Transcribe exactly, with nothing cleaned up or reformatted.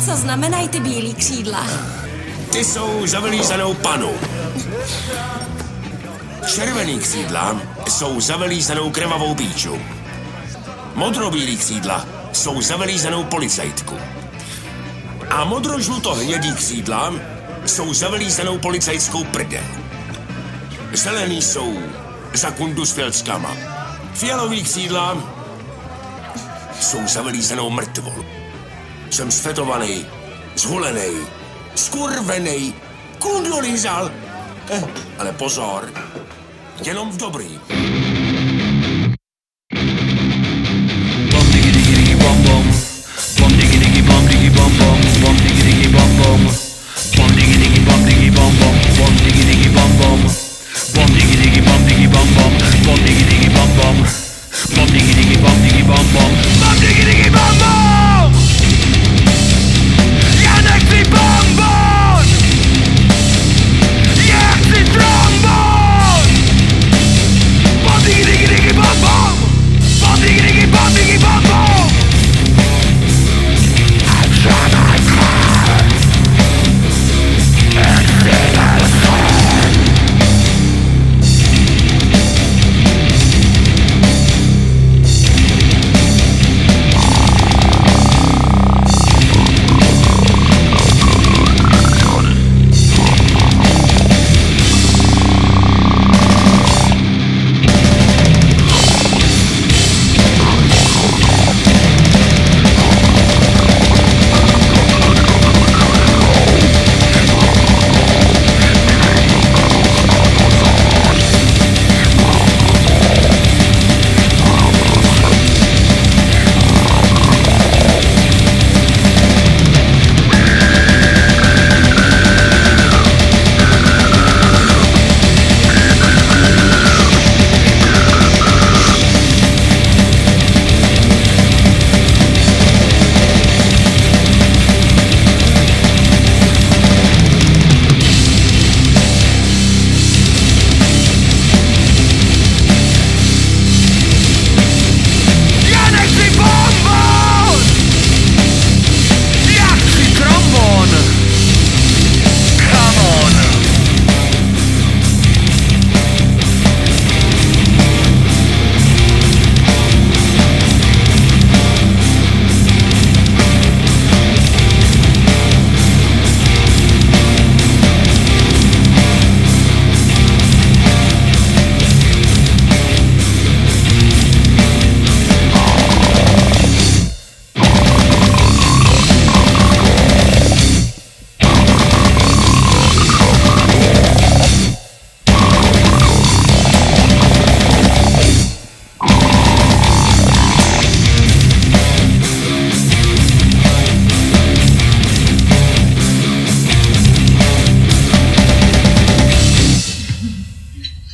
Co znamenají ty bílý křídla? Ty jsou za vylízanou panu. Červený křídla jsou za vylízanou krvavou píču. Modrobílý křídla jsou za vylízanou policajtku. A modrožluto-hnědý křídla jsou za vylízanou policajtskou prdel. Zelený jsou za kundu s filckama. Fialový křídla jsou za vylízanou mrtvolu. Jsem sfetovaný, zhulený, skurvený, kundu lízal. Eh, ale pozor, jenom v dobrý.